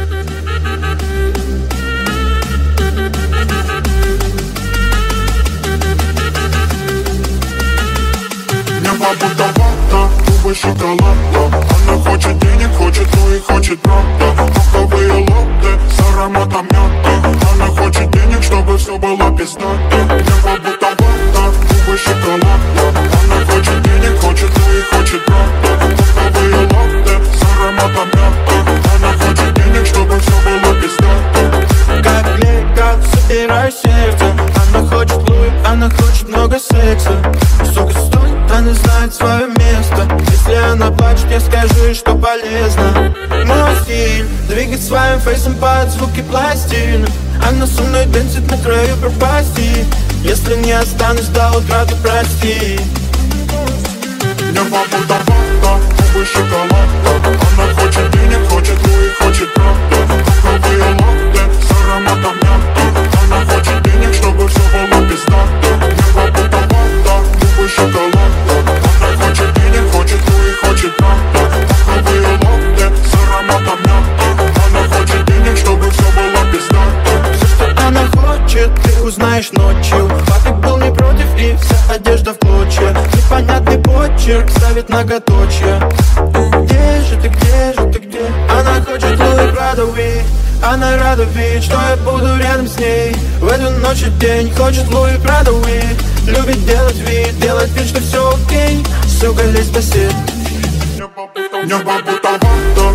Небо будто вата, губы шоколада. Она хочет денег, хочет, ну и хочет правда. Маковые латте с ароматом мяты. Она хочет денег, чтобы все было пиздато. Небо будто вата, губы шоколада. Она хочет денег, хочет, ну и хочет правда. Маковые латте с ароматом мяты. Она хочет денег, чтобы все было пиздато. Как лего, собираю сердце. Она хочет луи, она хочет много секса. Сука, стой, она знает свое место. Если она плачет, я скажу ей, что полезно. Мой стиль, двигать своим фейсом под звуки пластин. Она со мной танцит на краю пропасти. Если не останусь до утра, то прости. Небо будто вата, губы шоколада. Она хочет денег, хочет, ну и хочет правда. Маковые латте с ароматом мяты. Она хочет денег, чтобы все было пиздато. Небо будто вата, губы шоколада. Она хочет денег, хочет, ну и хочет правда. Маковые латте с ароматом мяты. Она хочет денег, чтобы все было пиздато. Все, что она хочет, ты узнаешь ночью. Папик был не против, и вся одежда в клочья. Непонятный почерк ставит многоточие. Где же ты, где же ты, где? Она хочет Луи Прада, она рада видеть, что я буду рядом с ней в эту ночь и день. Хочет Луи Прада, любит делать вид, что все окей. Сука, лезь в постель. Небо будто вата,